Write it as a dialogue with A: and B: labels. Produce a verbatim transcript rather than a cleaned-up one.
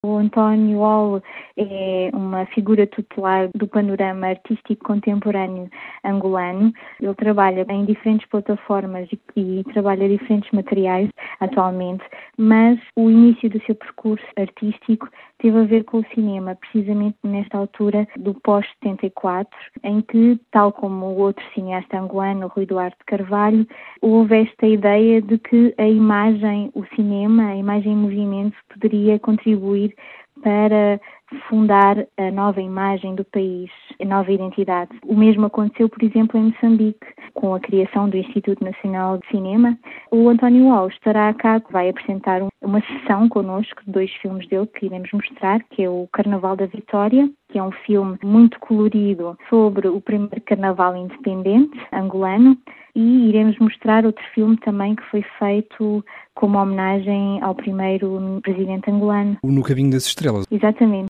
A: O António Wall é uma figura tutelar do panorama artístico contemporâneo angolano. Ele trabalha em diferentes plataformas e, e trabalha diferentes materiais atualmente, mas o início do seu percurso artístico teve a ver com o cinema, precisamente nesta altura do pós-setenta e quatro, em que, tal como o outro cineasta angolano, Rui Duarte Carvalho, houve esta ideia de que a imagem, o cinema, a imagem em movimento poderia contribuir para fundar a nova imagem do país, a nova identidade. O mesmo aconteceu, por exemplo, em Moçambique, com a criação do Instituto Nacional de Cinema. O António Wall estará cá, vai apresentar uma sessão connosco de dois filmes dele que iremos mostrar, que é o Carnaval da Vitória, que é um filme muito colorido sobre o primeiro carnaval independente angolano, e iremos mostrar outro filme também que foi feito como homenagem ao primeiro presidente angolano.
B: No Caminho das Estrelas.
A: Exatamente.